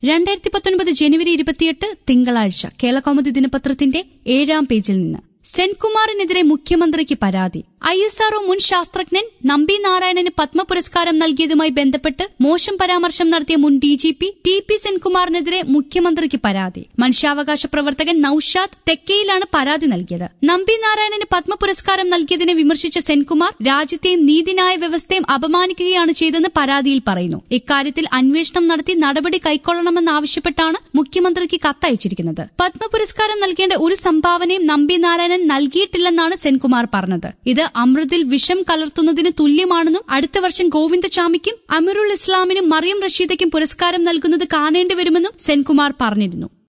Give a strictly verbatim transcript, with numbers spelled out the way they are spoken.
രണ്ടായിരത്തി പത്തൊൻപത് ജനുവരി ഇരുപത്തിയെട്ട് തിങ്കളാഴ്ച കേരളകൗമുദി ദിനപത്രത്തിന്റെ ഏഴാം പേജിൽ നിന്ന് സെൻകുമാറിനെതിരെ മുഖ്യമന്ത്രിക്ക് പരാതി. ഐ എസ് ആർഒ മുൻ ശാസ്ത്രജ്ഞൻ നമ്പി നാരായണന് പത്മ പുരസ്കാരം നൽകിയതുമായി ബന്ധപ്പെട്ട് മോശം പരാമർശം നടത്തിയ മുൻ D G P T P സെൻകുമാറിനെതിരെ മുഖ്യമന്ത്രിക്ക് പരാതി. മനുഷ്യാവകാശ പ്രവർത്തകൻ നൌഷാദ് തെക്കയിലാണ് പരാതി നൽകിയത്. നമ്പി നാരായണന് പത്മ പുരസ്കാരം നൽകിയതിനെ വിമർശിച്ച സെൻകുമാർ രാജ്യത്തെയും നീതിന്യായ വ്യവസ്ഥയും അപമാനിക്കുകയാണ് ചെയ്തെന്ന് പരാതിയിൽ പറയുന്നു. ഇക്കാര്യത്തിൽ അന്വേഷണം നടത്തി നടപടി കൈക്കൊള്ളണമെന്നാവശ്യപ്പെട്ടാണ് മുഖ്യമന്ത്രിക്ക് കത്തയച്ചിരിക്കുന്നത്. പത്മ പുരസ്കാരം നൽകേണ്ട ഒരു സംഭാവനയും നമ്പി നാരായണൻ നൽകിയിട്ടില്ലെന്നാണ് സെൻകുമാർ പറഞ്ഞത്. ഇത് അമൃതിൽ വിഷം കലർത്തുന്നതിന് തുല്യമാണെന്നും അടുത്ത വർഷം ഗോവിന്ദചാമിക്കും അമീറുൽ ഇസ്ലാമിനും മറിയം റഷീദയ്ക്കും പുരസ്കാരം നൽകുന്നത് കാണേണ്ടിവരുമെന്നും സെൻകുമാർ പറഞ്ഞിരുന്നു.